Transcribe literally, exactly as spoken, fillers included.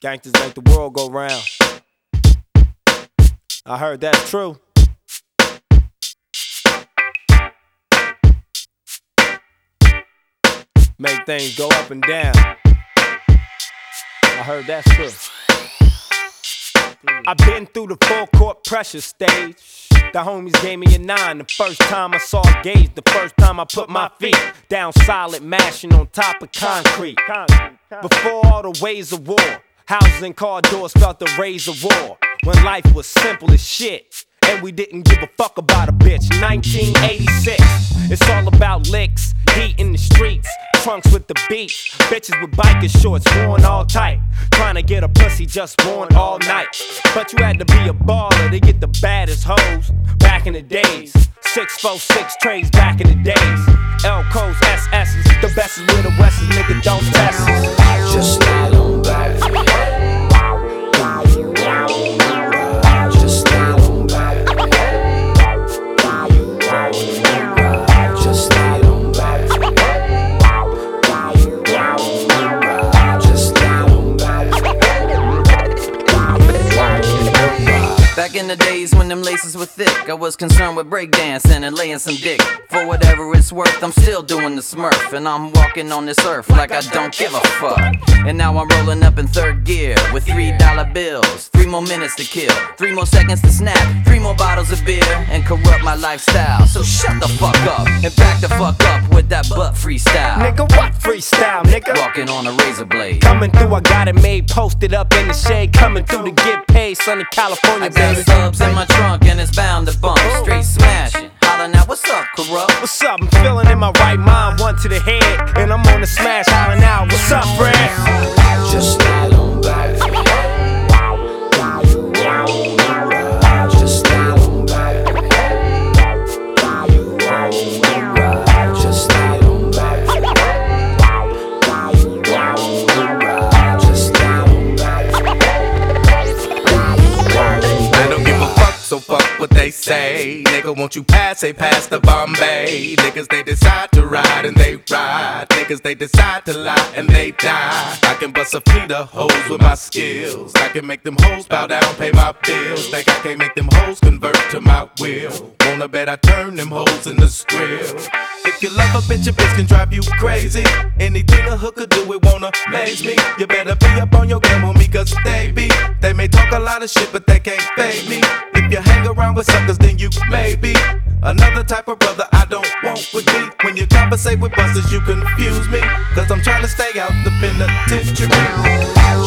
Gangsters make the world go round. I heard that's true. Make things go up and down. I heard that's true. I've been through the full court pressure stage. The homies gave me a nine the first time I saw a gauge. The first time I put my feet down solid, mashing on top of concrete. Before all the ways of war, houses and car doors felt the rays of war. When life was simple as shit, and we didn't give a fuck about a bitch. nineteen eighty-six, it's all about licks, heat in the streets, trunks with the beats, bitches with biker shorts worn all tight, trying to get a pussy just worn all night. But you had to be a baller to get the baddest hoes back in the days. Six four six trays back in the days. L-Co's, S S's, the best is with the West's, nigga don't test us. Just slide on back. Just slide on back. Just slide on back. Just slide on back. Back in the days when them laces were thick, I was concerned with breakdancing and laying some dick. For whatever it's worth, I'm still doing the smurf, and I'm walking on this earth like I don't give a fuck. And now I'm rolling up in third gear with three dollar bills, three more minutes to kill, three more seconds to snap, three more bottles of beer, and corrupt my lifestyle. So shut the fuck up and back the fuck up with that butt freestyle. Nigga, what freestyle, nigga? Walking on a razor blade. Coming through, I got it made, posted up in the shade. Coming through to get paid, sunny California, I got baby. subs in my trunk and it's bound to bump. Straight smashing, hollering out, what's up, corrupt? What's up? I'm feeling in my right mind, one to the head, and I'm on the smash, hollering out, what's up, Fred? Just slide on back. Just slide on back. Just slide on back. Just slide on back. I don't give a fuck, so fuck what they say. Nigga, won't you pass, say pass the Bombay. Niggas, they decide to ride and they ride. Niggas, they decide to lie and they die. I can bust a fleet of hoes with my skills. I can make them hoes bow down, pay my bills. Think I can't make them hoes convert to my will. Wanna bet I turn them hoes into skrill. If you love a bitch, a bitch can drive you crazy. Anything a hooker do, it won't amaze me. You better be up on your game, homie, cause they be. They may talk a lot of shit, but they can't fade me. If you hang around with suckers, then you may be another type of brother I don't want with me. When you conversate with busters, you confuse me, cause I'm trying to stay out the penitentiary.